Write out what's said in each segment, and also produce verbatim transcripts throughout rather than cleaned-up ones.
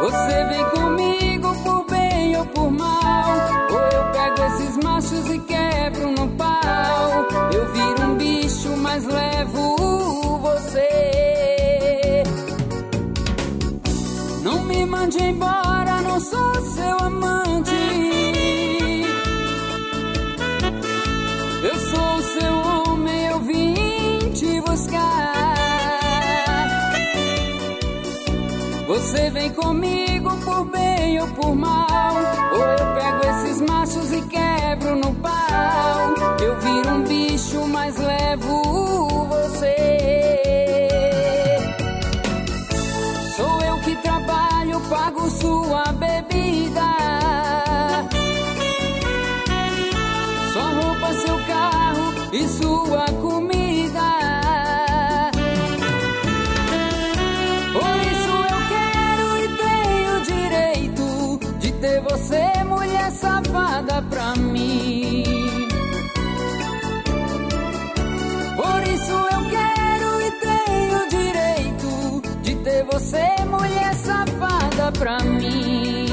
Você vem comigo por bem ou por mal, ou eu pego esses machos e quebro no pau. Eu viro um bicho, mas levo você. Não me mande embora, não sou seu amante. Eu sou seu homem, eu vim te buscar. Você vem comigo por bem ou por mal, ou eu pego esses machos e quebro no pau. Eu viro um bicho, mas levo você. Sou eu que trabalho, pago sua bebida, sua roupa, seu carro e sua comida. Você, mulher safada, pra mim. Por isso eu quero e tenho direito de ter você, mulher safada, pra mim.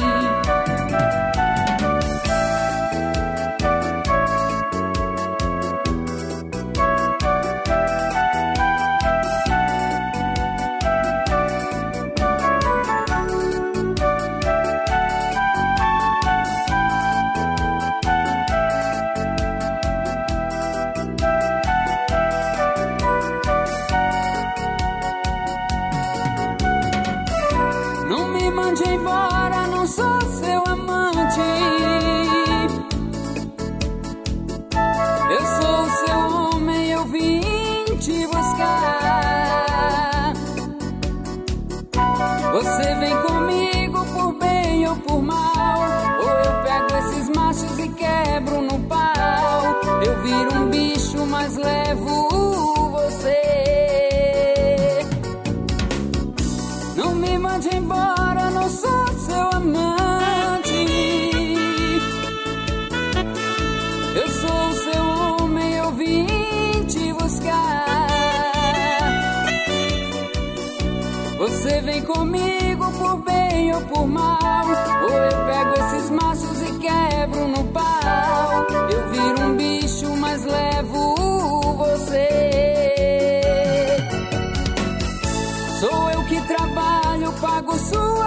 Mande embora, não sou seu amante. Eu sou seu homem, eu vim te buscar. Você vem comigo por bem ou por mal, ou eu pego esses machos e quebro no pau. Eu viro um bicho, mas levo você. Não me mande embora, não sou seu amante. Eu sou seu homem, eu vim te buscar. Você vem comigo por bem ou por mal, ou eu pego esses machos e quebro no pau. Eu viro um bicho, mas levo você. Sou eu que trabalho, pago sua